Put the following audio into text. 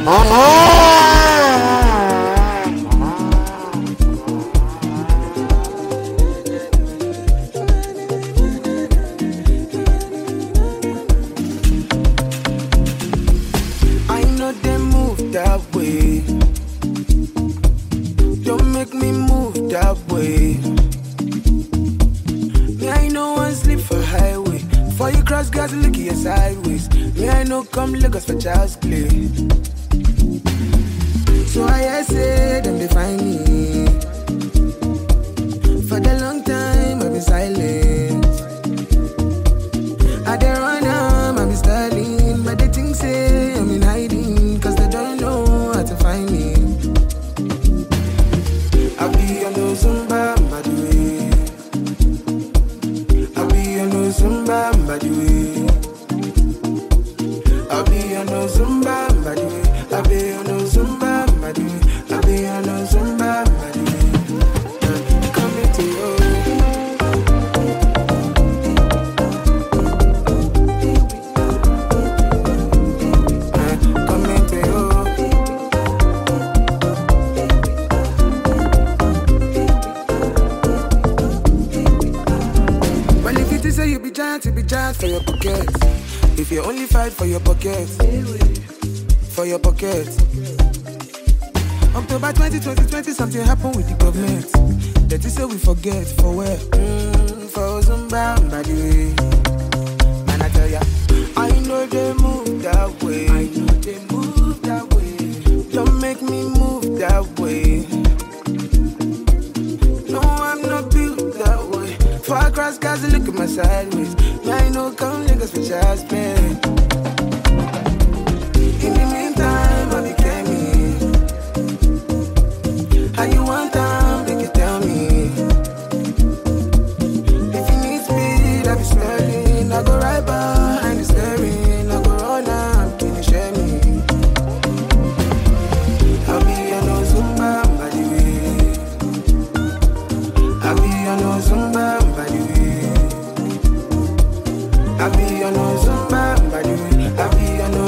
I know they move that way. Don't make me move that way. Me, I know one sleep for highway. For you cross guys, look at your sideways. Me, I know come Lagos for child's play. So I say them they find me. For the long time I've been silent. I dey run I've been styling. But they think say I'm in hiding. Cause they don't know how to find me. I'll be on the Zumba, by the way. I'll be on the Zumba, by the way. I'll be on the Zumba, by the way. I'll be on the Zumba, by the way. I'll be on the Zumba, by the way. Coming to you. Coming to you. Well, if you say you be giant for your pockets. If you only fight for your pockets, for your pockets. October 2020, something happened with the government. That is say we forget for where? For Zumba, by the way. Man, I tell ya, I know they move that way. I know they move that way. Don't make me move that way. No, I'm not built that way. Far across guys, look at my sideways. Me, I know come niggas for child's play. In the meantime, I became me. How you want time, they can tell me. If you need speed, I be smelling. I go right behind the steering. I go run up, can you share me? I'll be on no Zumba, by the way. I'll be on no Zumba, by the way. I'll be on no Zumba, by the way. I'll be on no